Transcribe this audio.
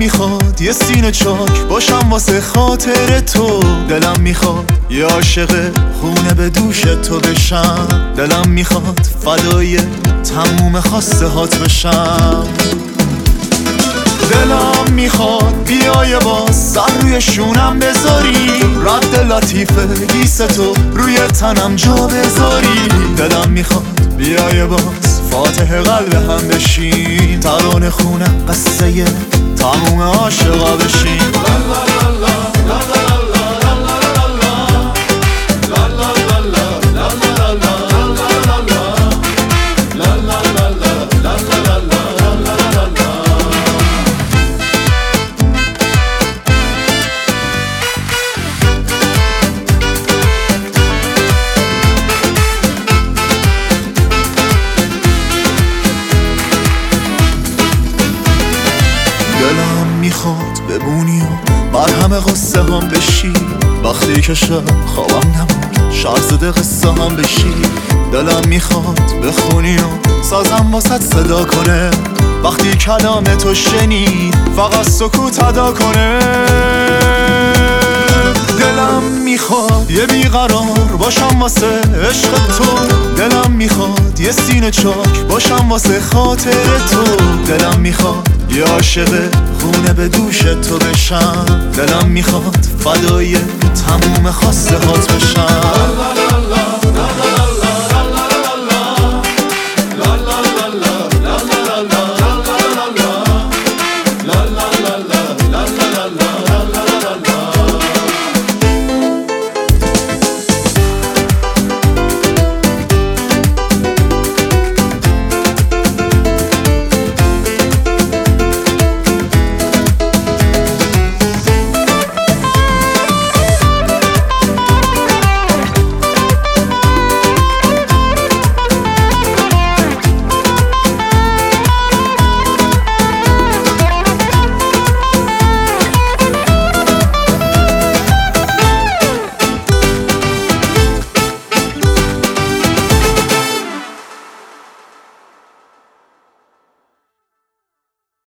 میخواد یه سینه چاک باشم واسه خاطر تو. دلم میخواد یه عاشق خونه به دوش تو بشم. دلم میخواد فدای تموم خواسته هات بشم. دلم میخواد بیای باز سر روی شونم بذاری، رد لطیفه گیس تو روی تنم جا بذاری. دلم میخواد بیای باز فاتح قلب هم بشیم، ترانه خونه قصه تموم عاشقا بشیم. دلم میخواد بمونی و بر همه قصه هم بشی، وقتی که شب خوابم نبود شهرزاده قصه هم بشی. دلم میخواد بخونی و سازم واسه صدا کنه، وقتی کلام تو شنید فقط سکوت ادا کنه. دلم میخواد یه بیقرار باشم واسه عشق تو. دلم میخواد یه سینه چاک باشم واسه خاطر تو. دلم میخواد یه عاشق خونه به دوش تو بشم. دلم میخواد فدای